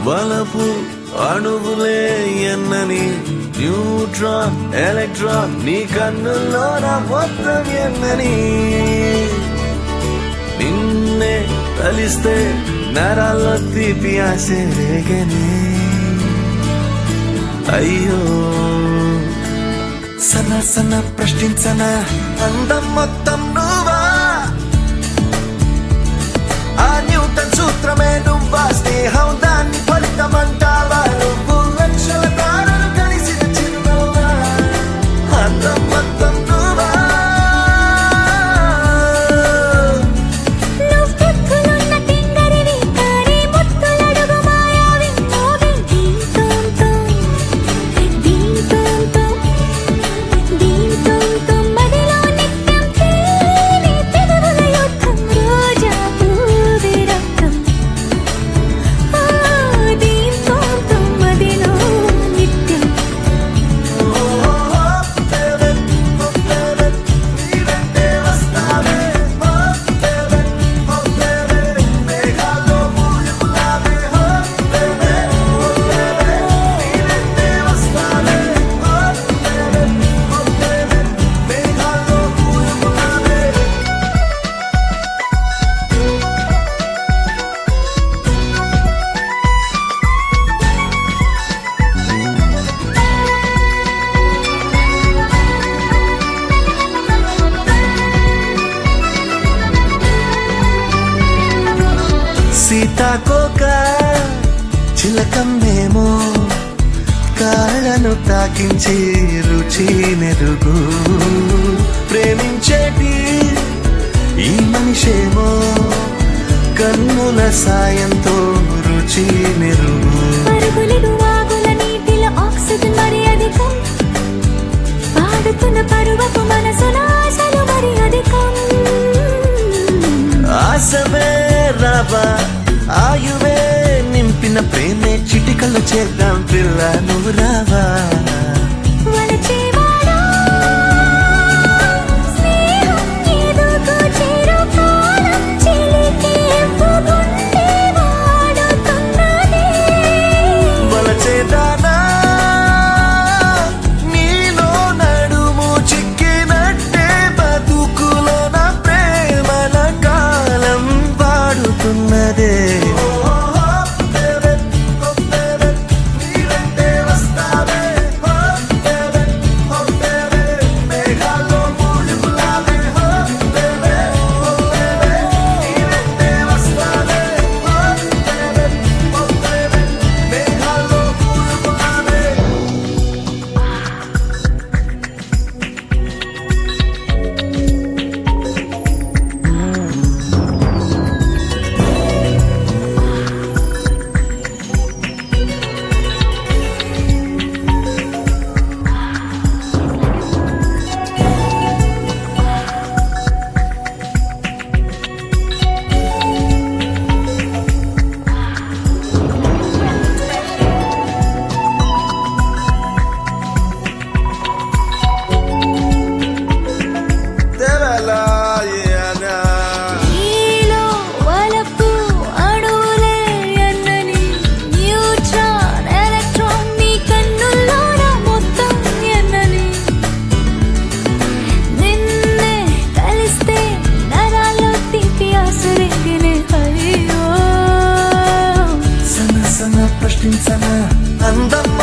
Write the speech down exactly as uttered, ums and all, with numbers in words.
బలపు అణువులే ఎన్నని neutron electron నీ కన్నుల్లో నా మొత్తం ఎన్నని నిన్నే తలిస్తే నరాల్లో తీపి ఆసే రేగని అయ్యో సన్న సన్న ప్రశ్నించన అందం మొత్తం నువ్వా ఆ న్యూటన్ సూత్రమే నువ్వా స్నేహం దాన్ని ఫలితమంటావా నువ్వు లక్షల తారలు కలిసిన చిరునవ్వా అందం మొత్తం నువ్వా సీతాకోక చిలకమ్మేమో కాళ్ళను తాకించి రుచి నెరుగు ప్రేమించేటి ఈ మనిషేమో కన్నుల సాయంతో రుచి నెరుగు పాడుతున్న పరువపు మనసుల ఆశలు మరి అధికం ఆశవే రావా ఆయువే నింపిన ప్రేమే చిటికలు చేద్దాం పిల్ల నువ్వు రావా అందం